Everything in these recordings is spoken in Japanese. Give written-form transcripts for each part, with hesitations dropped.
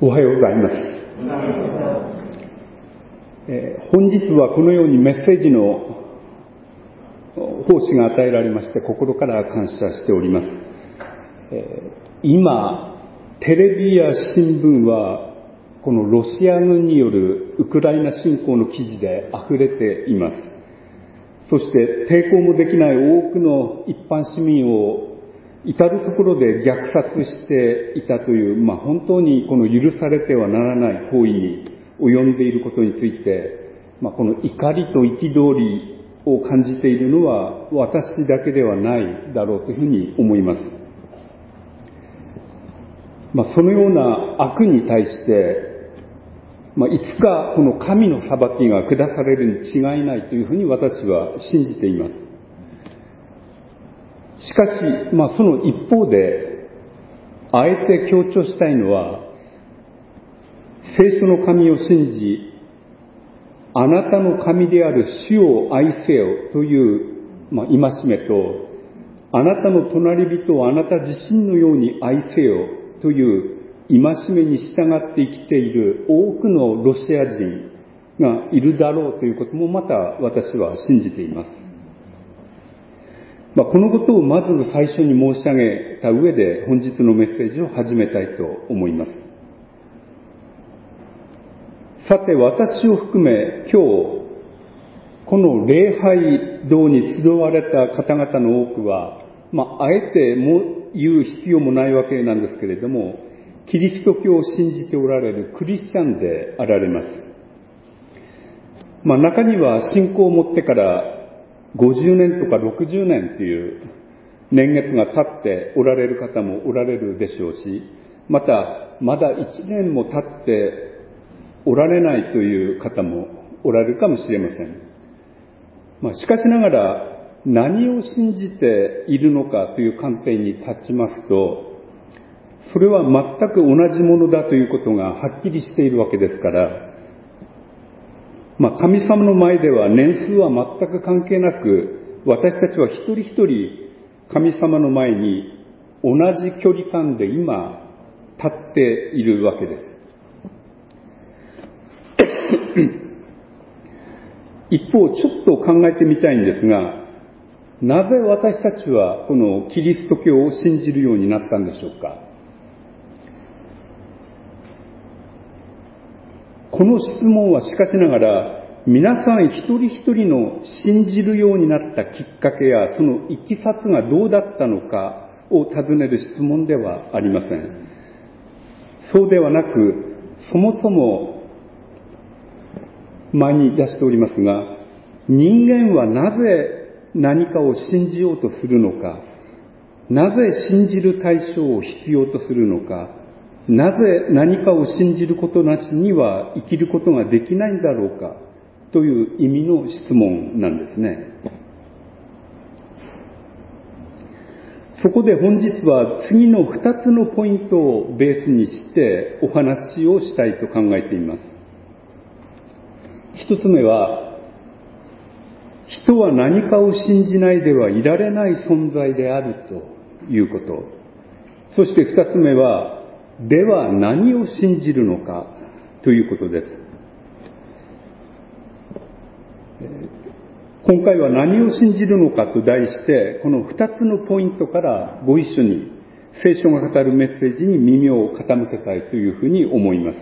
おはようございます。本日はこのようにメッセージの奉仕が与えられまして心から感謝しております。今テレビや新聞はこのロシア軍によるウクライナ侵攻の記事で溢れています。そして抵抗もできない多くの一般市民を至るところで虐殺していたという、本当にこの許されてはならない行為に及んでいることについて、この怒りと憤りを感じているのは私だけではないだろうというふうに思います。そのような悪に対して、いつかこの神の裁きが下されるに違いないというふうに私は信じています。しかし、その一方で、あえて強調したいのは、聖書の神を信じ、あなたの神である主を愛せよという戒めと、あなたの隣人をあなた自身のように愛せよという戒めに従って生きている多くのロシア人がいるだろうということもまた私は信じています。このことをまず最初に申し上げた上で本日のメッセージを始めたいと思います。さて私を含め今日この礼拝堂に集われた方々の多くは、あえても言う必要もないわけなんですけれども、キリスト教を信じておられるクリスチャンであられます。中には信仰を持ってから50年とか60年という年月が経っておられる方もおられるでしょうし、またまだ1年も経っておられないという方もおられるかもしれません。しかしながら何を信じているのかという観点に立ちますと、それは全く同じものだということがはっきりしているわけですから、神様の前では年数は全く関係なく、私たちは一人一人神様の前に同じ距離感で今立っているわけです。一方、ちょっと考えてみたいんですが、なぜ私たちはこのキリスト教を信じるようになったんでしょうか。この質問はしかしながら、皆さん一人一人の信じるようになったきっかけや、そのいきさつがどうだったのかを尋ねる質問ではありません。そうではなく、そもそも前に出しておりますが、人間はなぜ何かを信じようとするのか、なぜ信じる対象を必要とするのか、なぜ何かを信じることなしには生きることができないんだろうかという意味の質問なんですね。そこで本日は次の2つのポイントをベースにしてお話をしたいと考えています。1つ目は、人は何かを信じないではいられない存在であるということ。そして2つ目は、では何を信じるのかということです。今回は何を信じるのかと題して、この2つのポイントからご一緒に聖書が語るメッセージに耳を傾けたいというふうに思います。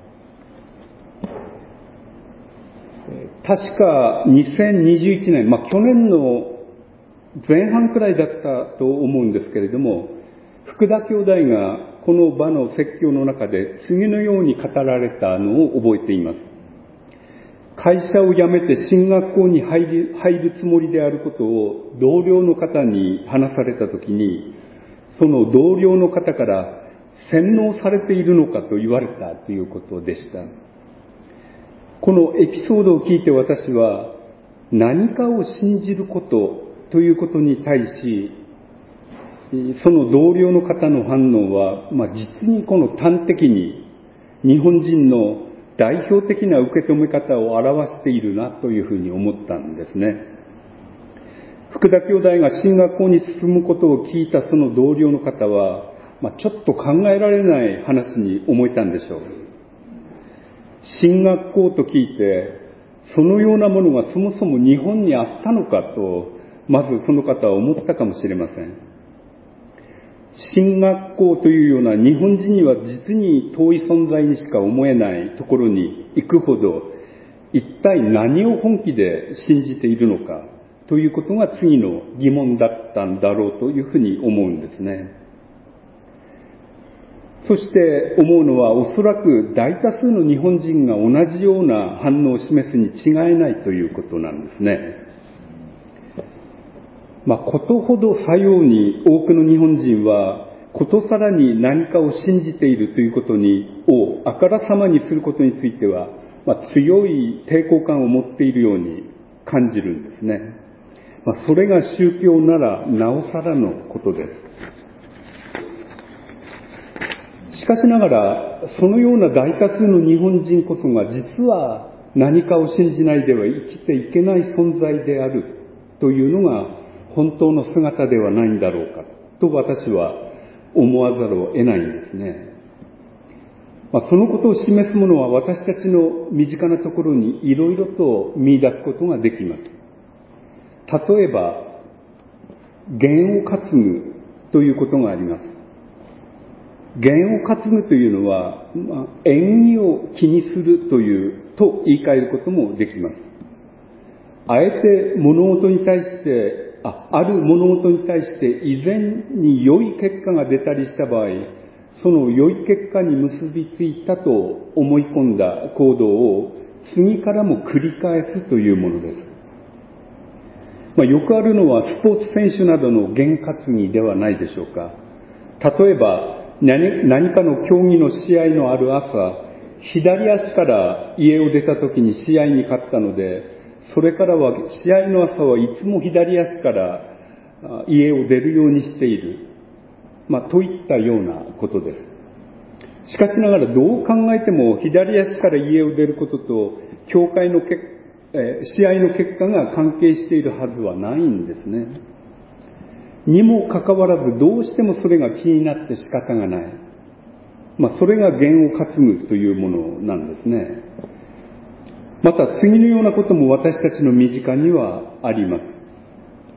確か2021年、去年の前半くらいだったと思うんですけれども、福田兄弟がこの場の説教の中で次のように語られたのを覚えています。会社を辞めて進学校に入るつもりであることを同僚の方に話されたときに、その同僚の方から洗脳されているのかと言われたということでした。このエピソードを聞いて私は何かを信じることということに対し、その同僚の方の反応は、実にこの端的に日本人の代表的な受け止め方を表しているなというふうに思ったんですね。福田兄弟が進学校に進むことを聞いたその同僚の方は、 ちょっと考えられない話に思えたんでしょう。神学校と聞いて、そのようなものがそもそも日本にあったのかと、まずその方は思ったかもしれません。神学校というような日本人には実に遠い存在にしか思えないところに行くほど、一体何を本気で信じているのかということが次の疑問だったんだろうというふうに思うんですね。そして思うのは、おそらく大多数の日本人が同じような反応を示すに違いないということなんですね。ことほどさように多くの日本人は、ことさらに何かを信じているということをあからさまにすることについては、強い抵抗感を持っているように感じるんですね。それが宗教ならなおさらのことです。しかしながら、そのような大多数の日本人こそが実は何かを信じないでは生きていけない存在であるというのが本当の姿ではないんだろうかと私は思わざるを得ないんですね。そのことを示すものは私たちの身近なところにいろいろと見出すことができます。例えば、験を担ぐということがあります。験を担ぐというのは、縁起を気にすると言い換えることもできます。あえて物事に対して、ある物事に対して以前に良い結果が出たりした場合、その良い結果に結びついたと思い込んだ行動を次からも繰り返すというものです。よくあるのはスポーツ選手などの験担ぎではないでしょうか。例えば何かの競技の試合のある朝、左足から家を出た時に試合に勝ったので、それからは試合の朝はいつも左足から家を出るようにしている、といったようなことです。しかしながらどう考えても左足から家を出ることと試合の結果が関係しているはずはないんですね。にもかかわらずどうしてもそれが気になって仕方がない。それが験を担ぐというものなんですね。また次のようなことも私たちの身近にはあります。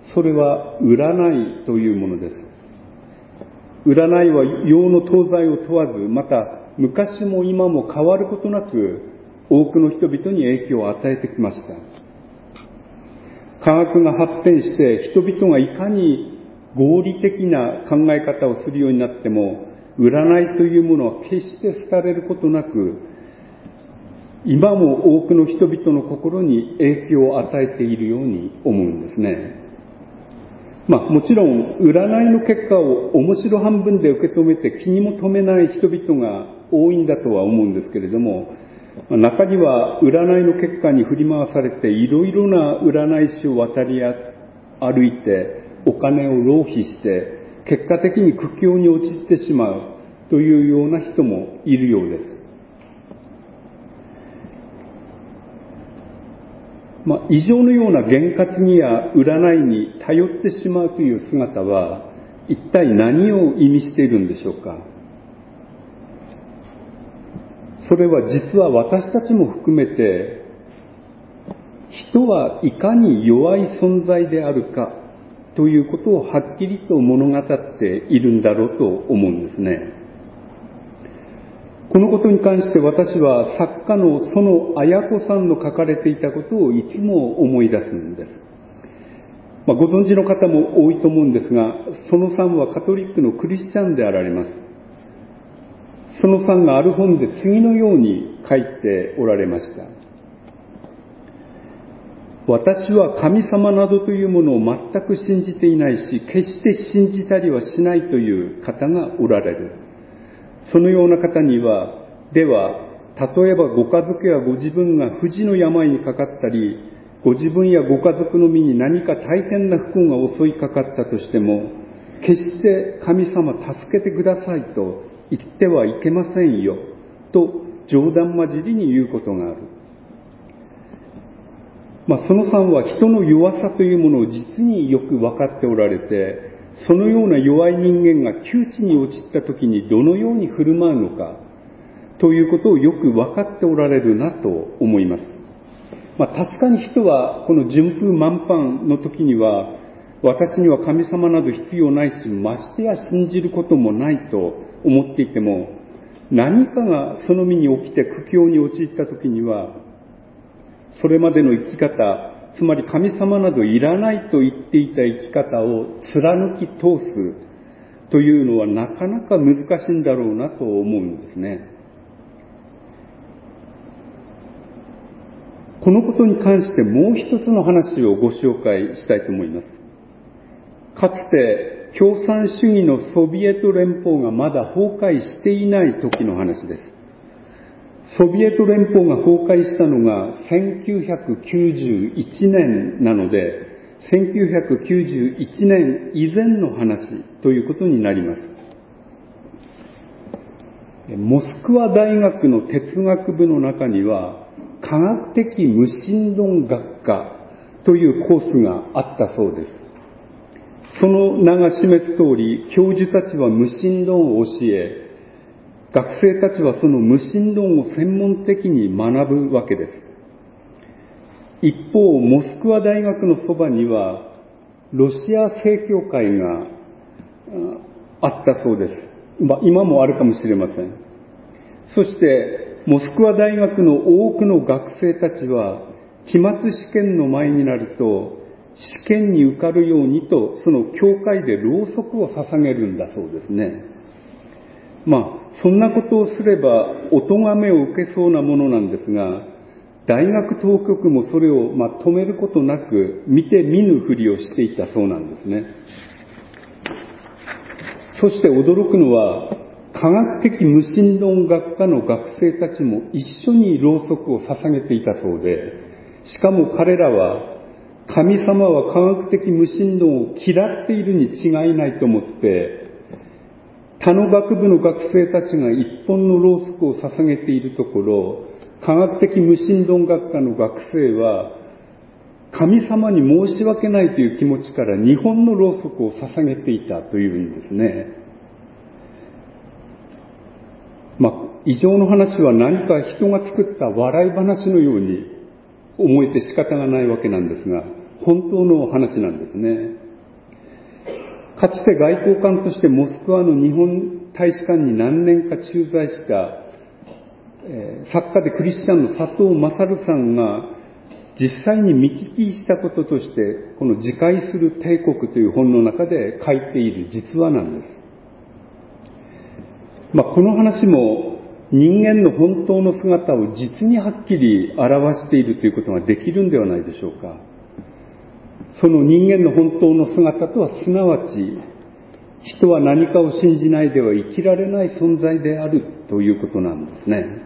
それは占いというものです。占いは洋の東西を問わず、また昔も今も変わることなく多くの人々に影響を与えてきました。科学が発展して人々がいかに合理的な考え方をするようになっても、占いというものは決して廃れることなく、今も多くの人々の心に影響を与えているように思うんですね。もちろん占いの結果を面白半分で受け止めて気にも留めない人々が多いんだとは思うんですけれども、中には占いの結果に振り回されていろいろな占い師を渡り歩いてお金を浪費して結果的に苦境に陥ってしまうというような人もいるようです。異常のような験担ぎや占いに頼ってしまうという姿は一体何を意味しているんでしょうか。それは実は私たちも含めて、人はいかに弱い存在であるかということをはっきりと物語っているんだろうと思うんですね。このことに関して私は作家の園綾子さんの書かれていたことをいつも思い出すんです。ご存知の方も多いと思うんですが、園さんはカトリックのクリスチャンであられます。園さんがある本で次のように書いておられました。私は神様などというものを全く信じていないし、決して信じたりはしないという方がおられる。そのような方には、では、例えばご家族やご自分が不治の病にかかったり、ご自分やご家族の身に何か大変な不幸が襲いかかったとしても、決して神様助けてくださいと言ってはいけませんよ、と冗談交じりに言うことがある。園さんは人の弱さというものを実によく分かっておられて、 そのような弱い人間が窮地に陥った時にどのように振る舞うのかということをよく分かっておられるなと思います。確かに人はこの順風満帆の時には、私には神様など必要ないし、ましてや信じることもないと思っていても、何かがその身に起きて苦境に陥った時には、それまでの生き方、つまり神様などいらないと言っていた生き方を貫き通すというのはなかなか難しいんだろうなと思うんですね。このことに関してもう一つの話をご紹介したいと思います。かつて共産主義のソビエト連邦がまだ崩壊していない時の話です。ソビエト連邦が崩壊したのが1991年なので、1991年以前の話ということになります。モスクワ大学の哲学部の中には、科学的無神論学科というコースがあったそうです。その名が示す通り、教授たちは無神論を教え、学生たちはその無神論を専門的に学ぶわけです。一方、モスクワ大学のそばには、ロシア正教会があったそうです。今もあるかもしれません。そして、モスクワ大学の多くの学生たちは、期末試験の前になると、試験に受かるようにと、その教会でろうそくを捧げるんだそうですね。そんなことをすれば、お咎めを受けそうなものなんですが、大学当局もそれを止めることなく、見て見ぬふりをしていたそうなんですね。そして驚くのは、科学的無神論学科の学生たちも一緒にろうそくを捧げていたそうで、しかも彼らは、神様は科学的無神論を嫌っているに違いないと思って、他の学部の学生たちが一本のろうそくを捧げているところ、科学的無神論学科の学生は、神様に申し訳ないという気持ちから2本のろうそくを捧げていたというんですね。異常の話は何か人が作った笑い話のように思えて仕方がないわけなんですが、本当の話なんですね。かつて外交官としてモスクワの日本大使館に何年か駐在した、作家でクリスチャンの佐藤勝さんが実際に見聞きしたこととして、この自戒する帝国という本の中で書いている実話なんです。この話も人間の本当の姿を実にはっきり表しているということができるんではないでしょうか。その人間の本当の姿とはすなわち、人は何かを信じないでは生きられない存在であるということなんですね。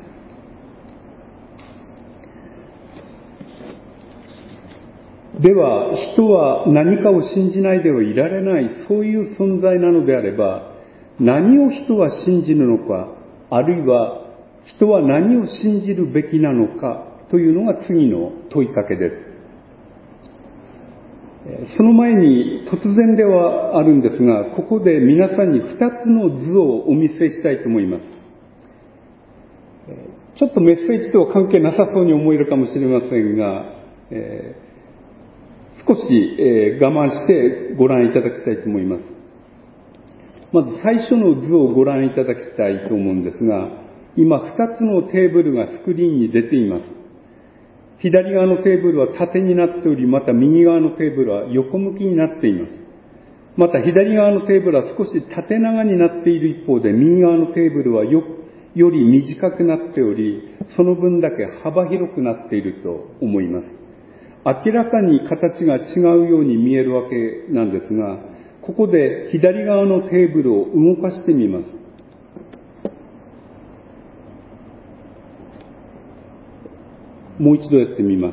では、人は何かを信じないではいられない、そういう存在なのであれば、何を人は信じるのか、あるいは人は何を信じるべきなのかというのが次の問いかけです。その前に突然ではあるんですが、ここで皆さんに2つの図をお見せしたいと思います。ちょっとメッセージとは関係なさそうに思えるかもしれませんが、少し我慢してご覧いただきたいと思います。まず最初の図をご覧いただきたいと思うんですが、今2つのテーブルがスクリーンに出ています。左側のテーブルは縦になっており、また右側のテーブルは横向きになっています。また左側のテーブルは少し縦長になっている一方で、右側のテーブルはより短くなっており、その分だけ幅広くなっていると思います。明らかに形が違うように見えるわけなんですが、ここで左側のテーブルを動かしてみます。もう一度やってみます。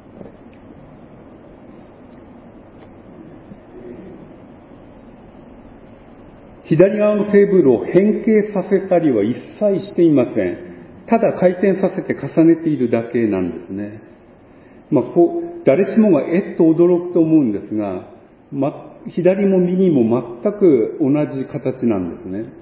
左側のテーブルを変形させたりは一切していません。ただ回転させて重ねているだけなんですね。誰しもがと驚くと思うんですが、 左も右も全く同じ形なんですね。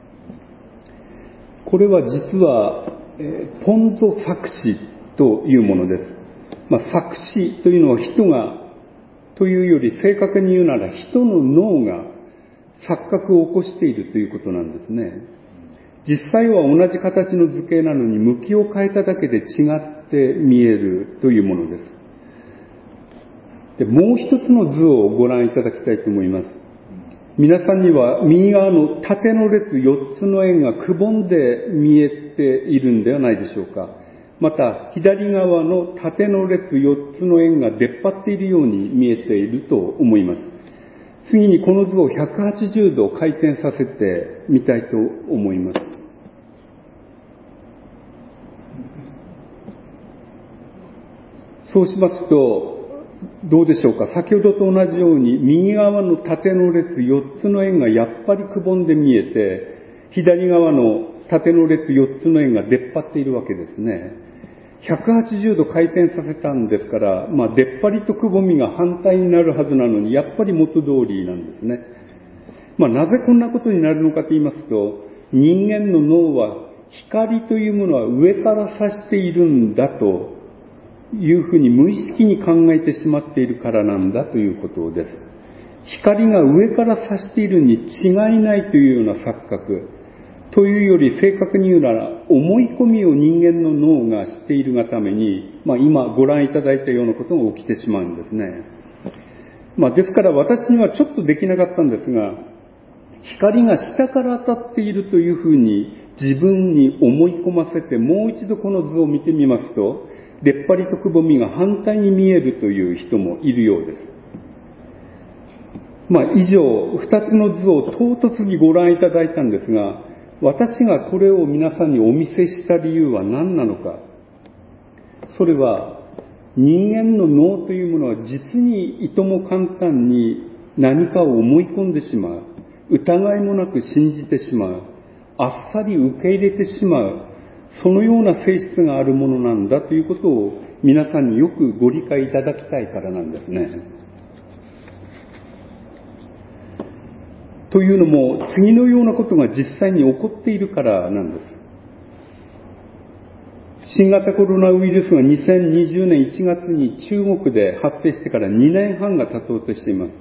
これは実は、ポンゾ錯視というものです。錯視というのは人が、というより正確に言うなら人の脳が錯覚を起こしているということなんですね。実際は同じ形の図形なのに向きを変えただけで違って見えるというものです。で、もう一つの図をご覧いただきたいと思います。皆さんには右側の縦の列4つの円がくぼんで見えているんではないでしょうか。また、左側の縦の列4つの円が出っ張っているように見えていると思います。次にこの図を180度回転させてみたいと思います。そうしますと、どうでしょうか。先ほどと同じように、右側の縦の列4つの円がやっぱりくぼんで見えて、左側の縦の列4つの円が出っ張っているわけですね。180度回転させたんですから、出っ張りとくぼみが反対になるはずなのに、やっぱり元通りなんですね。なぜこんなことになるのかと言いますと、人間の脳は光というものは上から差しているんだというふうに無意識に考えてしまっているからなんだということです。光が上から差しているに違いないというような錯覚というより正確に言うなら思い込みを人間の脳がしているがために、今ご覧いただいたようなことが起きてしまうんですね。ですから私にはちょっとできなかったんですが、光が下から当たっているというふうに自分に思い込ませてもう一度この図を見てみますと、出っ張りとくぼみが反対に見えるという人もいるようです。以上、二つの図を唐突にご覧いただいたんですが、私がこれを皆さんにお見せした理由は何なのか。それは、人間の脳というものは実にいとも簡単に何かを思い込んでしまう。疑いもなく信じてしまう。あっさり受け入れてしまう。そのような性質があるものなんだということを皆さんによくご理解いただきたいからなんですね。というのも、次のようなことが実際に起こっているからなんです。新型コロナウイルスが2020年1月に中国で発生してから2年半が経とうとしています。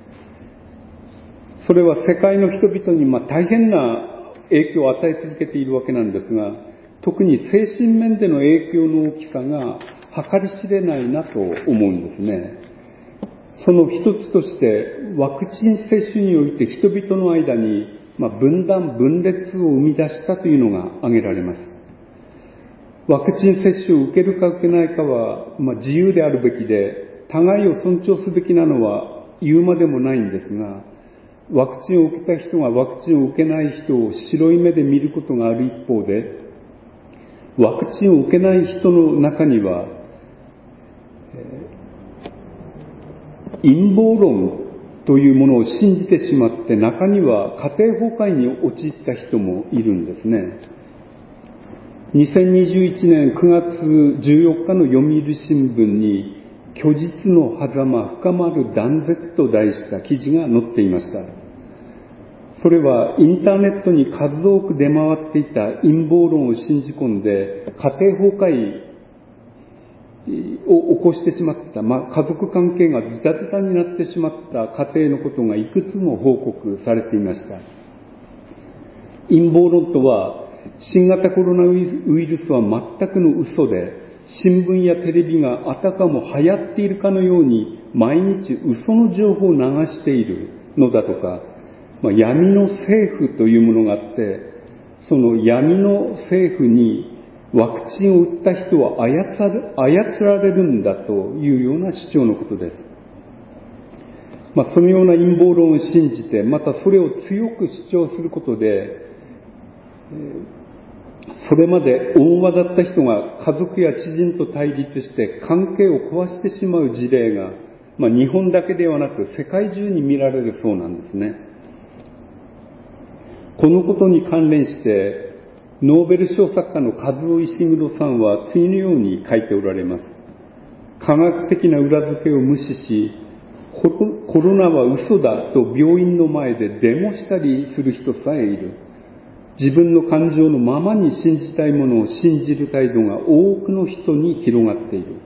それは世界の人々に大変な影響を与え続けているわけなんですが、特に精神面での影響の大きさが計り知れないなと思うんですね。その一つとしてワクチン接種において人々の間に分断分裂を生み出したというのが挙げられます。ワクチン接種を受けるか受けないかは自由であるべきで、互いを尊重すべきなのは言うまでもないんですが、ワクチンを受けた人がワクチンを受けない人を白い目で見ることがある一方で、ワクチンを受けない人の中には、陰謀論というものを信じてしまって、中には家庭崩壊に陥った人もいるんですね。2021年9月14日の読売新聞に、虚実の狭間深まる断絶と題した記事が載っていました。それはインターネットに数多く出回っていた陰謀論を信じ込んで家庭崩壊を起こしてしまった、家族関係がズタズタになってしまった家庭のことがいくつも報告されていました。陰謀論とは、新型コロナウイルスは全くの嘘で、新聞やテレビがあたかも流行っているかのように毎日嘘の情報を流しているのだとか、闇の政府というものがあって、その闇の政府にワクチンを打った人は操られるんだというような主張のことです。そのような陰謀論を信じて、またそれを強く主張することで、それまで温和だった人が家族や知人と対立して関係を壊してしまう事例が、日本だけではなく世界中に見られるそうなんですね。このことに関連してノーベル賞作家のカズオ・イシグロさんは次のように書いておられます。科学的な裏付けを無視し、 コロナは嘘だと病院の前でデモしたりする人さえいる。自分の感情のままに信じたいものを信じる態度が多くの人に広がっている。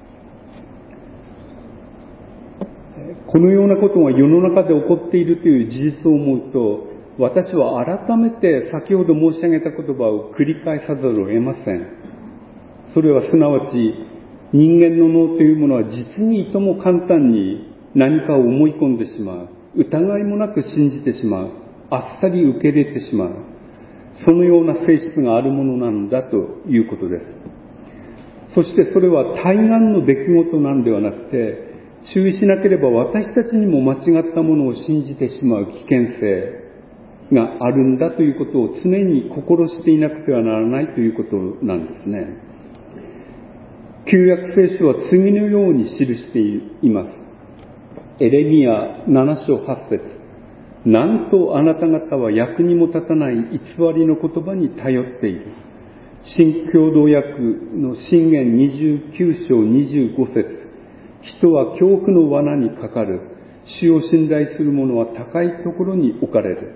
このようなことが世の中で起こっているという事実を思うと、私は改めて先ほど申し上げた言葉を繰り返さざるを得ません。それはすなわち、人間の脳というものは実にいとも簡単に何かを思い込んでしまう。疑いもなく信じてしまう。あっさり受け入れてしまう。そのような性質があるものなんだということです。そしてそれは対岸の出来事なんではなくて、注意しなければ私たちにも間違ったものを信じてしまう危険性があるんだということを常に心していなくてはならないということなんですね。旧約聖書は次のように記しています。エレミヤ7章8節。なんとあなた方は役にも立たない偽りの言葉に頼っている。新共同訳の箴言29章25節。人は恐怖の罠にかかる。主を信頼する者は高いところに置かれる。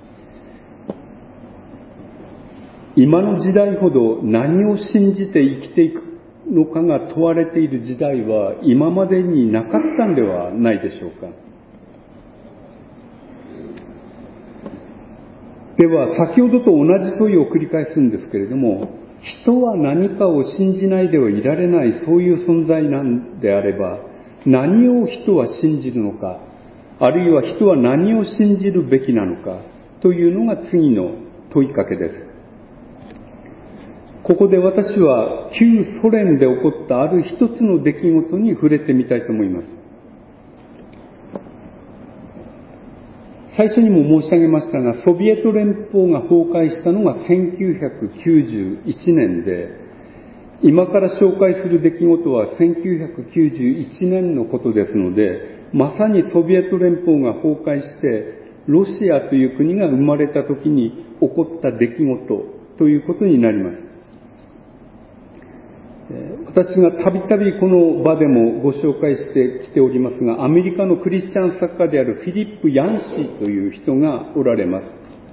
今の時代ほど何を信じて生きていくのかが問われている時代は今までになかったんではないでしょうか。では先ほどと同じ問いを繰り返すんですけれども、人は何かを信じないではいられない、そういう存在なんであれば、何を人は信じるのか、あるいは人は何を信じるべきなのかというのが次の問いかけです。ここで私は旧ソ連で起こったある一つの出来事に触れてみたいと思います。最初にも申し上げましたが、ソビエト連邦が崩壊したのが1991年で、今から紹介する出来事は1991年のことですので、まさにソビエト連邦が崩壊して、ロシアという国が生まれた時に起こった出来事ということになります。私がたびたびこの場でもご紹介してきておりますが、アメリカのクリスチャン作家であるフィリップ・ヤンシーという人がおられます。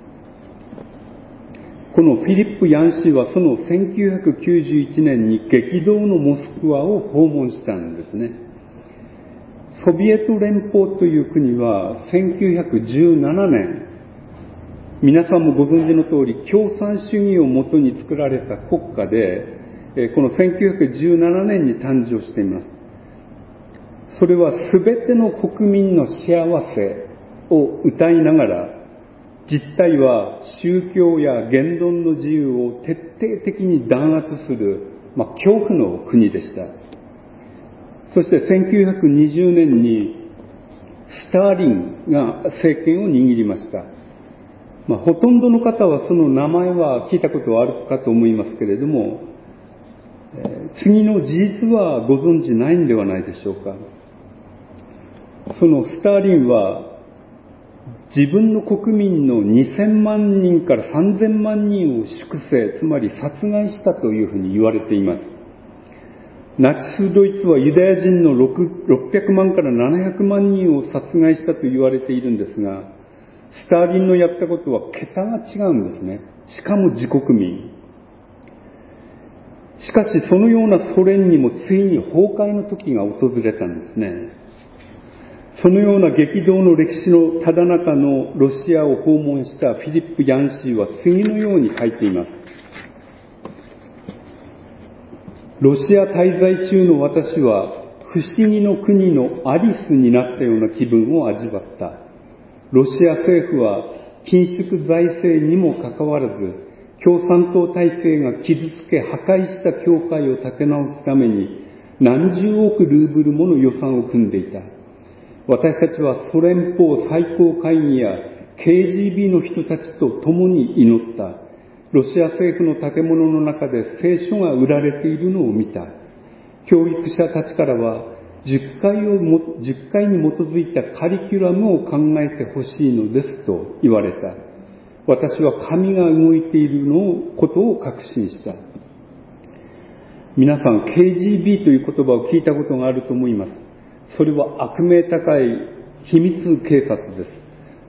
このフィリップ・ヤンシーはその1991年に激動のモスクワを訪問したんですね。ソビエト連邦という国は1917年、皆さんもご存知の通り共産主義をもとに作られた国家で、この1917年に誕生しています。それは全ての国民の幸せを謳いながら、実態は宗教や言論の自由を徹底的に弾圧する、恐怖の国でした。そして1920年にスターリンが政権を握りました。ほとんどの方はその名前は聞いたことはあるかと思いますけれども、次の事実はご存じないんではないでしょうか。そのスターリンは自分の国民の2000万人から3000万人を粛清、つまり殺害したというふうに言われています。ナチスドイツはユダヤ人の600万から700万人を殺害したと言われているんですが、スターリンのやったことは桁が違うんですね。しかも自国民。しかしそのようなソ連にもついに崩壊の時が訪れたんですね。そのような激動の歴史のただ中のロシアを訪問したフィリップ・ヤンシーは次のように書いています。ロシア滞在中の私は不思議の国のアリスになったような気分を味わった。ロシア政府は緊縮財政にもかかわらず、共産党体制が傷つけ破壊した教会を立て直すために何十億ルーブルもの予算を組んでいた。私たちはソ連邦最高会議や KGB の人たちと共に祈った。ロシア政府の建物の中で聖書が売られているのを見た。教育者たちからは10回に基づいたカリキュラムを考えてほしいのですと言われた。私は神が動いていることを確信した。皆さん KGB という言葉を聞いたことがあると思います。 それは悪名高い秘密警察です。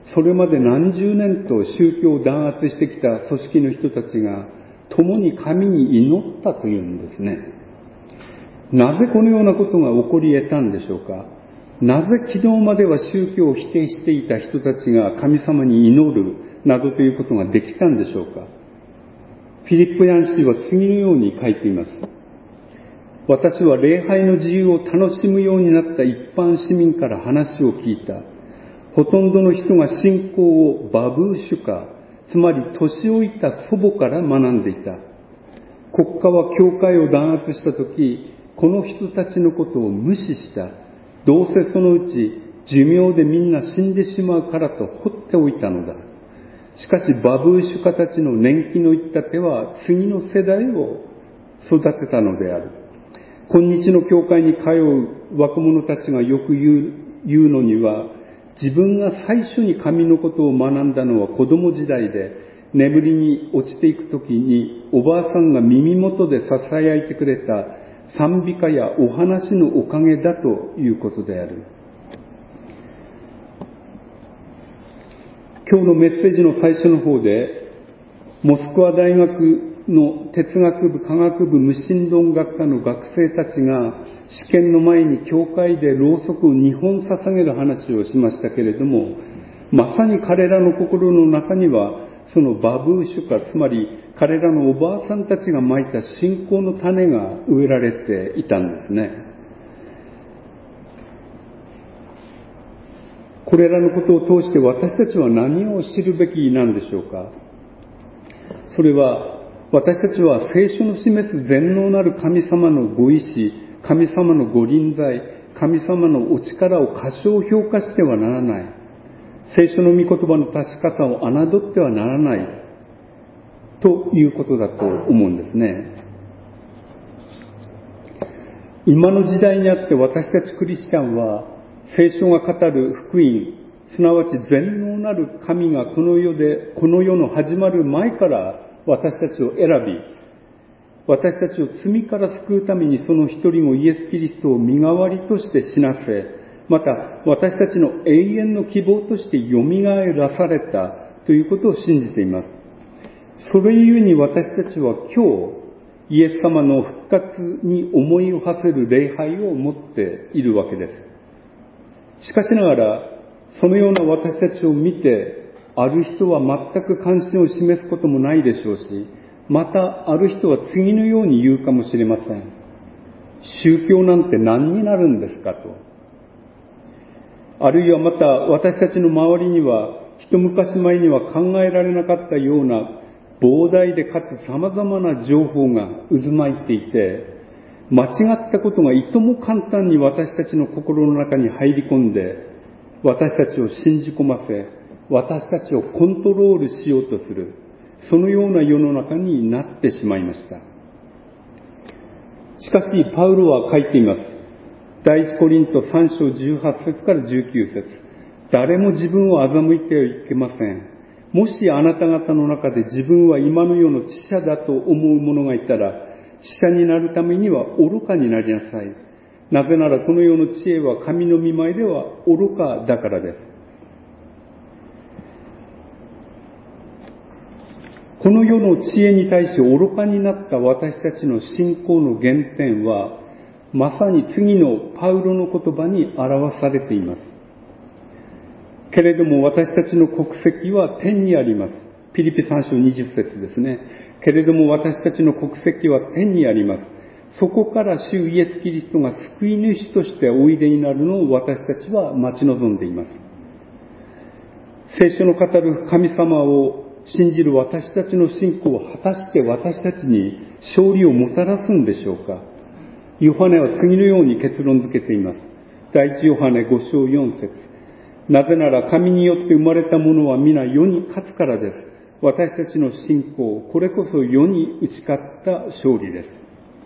それまで何十年と宗教を弾圧してきた組織の人たちが共に神に祈ったというんですね。なぜこのようなことが起こり得たんでしょうか。なぜ昨日までは宗教を否定していた人たちが神様に祈るなどということができたんでしょうか。フィリップ・ヤン氏は次のように書いています。私は礼拝の自由を楽しむようになった一般市民から話を聞いた。ほとんどの人が信仰をバブーシュカ、つまり年老いた祖母から学んでいた。国家は教会を弾圧したとき、この人たちのことを無視した。どうせそのうち寿命でみんな死んでしまうからと放っておいたのだ。しかしバブーシュカたちの年季のいった手は次の世代を育てたのである。今日の教会に通う若者たちがよく言うのには、自分が最初に神のことを学んだのは子供時代で、眠りに落ちていくときにおばあさんが耳元で囁いてくれた賛美歌やお話のおかげだということである。今日のメッセージの最初の方で、モスクワ大学の哲学部、科学部、無神論学科の学生たちが試験の前に教会でろうそくを2本捧げる話をしましたけれども、まさに彼らの心の中にはそのバブーシュカ、つまり彼らのおばあさんたちがまいた信仰の種が植えられていたんですね。これらのことを通して私たちは何を知るべきなんでしょうか。それは、私たちは聖書の示す全能なる神様のご意志、神様のご臨在、神様のお力を過小評価してはならない。聖書の御言葉の確かさを侮ってはならないということだと思うんですね。今の時代にあって私たちクリスチャンは聖書が語る福音、すなわち全能なる神がこの世の始まる前から私たちを選び、私たちを罪から救うためにその一人のイエス・キリストを身代わりとして死なせ、また私たちの永遠の希望としてよみがえらされたということを信じています。それゆえに私たちは今日、イエス様の復活に思いを馳せる礼拝を持っているわけです。しかしながら、そのような私たちを見て、ある人は全く関心を示すこともないでしょうし、またある人は次のように言うかもしれません。宗教なんて何になるんですかと。あるいはまた私たちの周りには一昔前には考えられなかったような膨大でかつ様々な情報が渦巻いていて、間違ったことがいとも簡単に私たちの心の中に入り込んで、私たちを信じ込ませ、私たちをコントロールしようとする、そのような世の中になってしまいました。しかしパウロは書いています。第一コリント3章18節から19節。誰も自分を欺いてはいけません。もしあなた方の中で自分は今の世の知者だと思う者がいたら、知者になるためには愚かになりなさい。なぜならこの世の知恵は神の御前では愚かだからです。この世の知恵に対して愚かになった私たちの信仰の原点は、まさに次のパウロの言葉に表されています。けれども私たちの国籍は天にあります。ピリピ3章20節ですね。けれども私たちの国籍は天にあります。そこから主イエス・キリストが救い主としておいでになるのを私たちは待ち望んでいます。聖書の語る神様を信じる私たちの信仰を果たして私たちに勝利をもたらすんでしょうか。ヨハネは次のように結論付けています。第一ヨハネ5章4節。なぜなら神によって生まれたものは皆世に勝つからです。私たちの信仰、これこそ世に打ち勝った勝利です。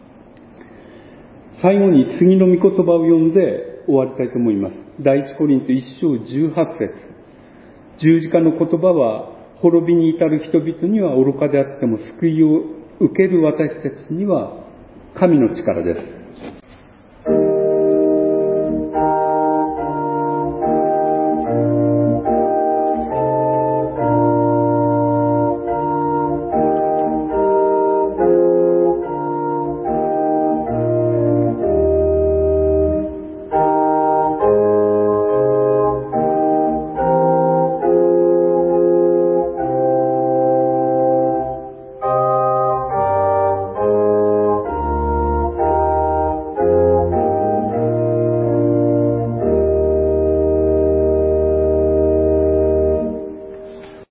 最後に次の御言葉を読んで終わりたいと思います。第一コリント1章18節。十字架の言葉は滅びに至る人々には愚かであっても救いを受ける私たちには神の力です。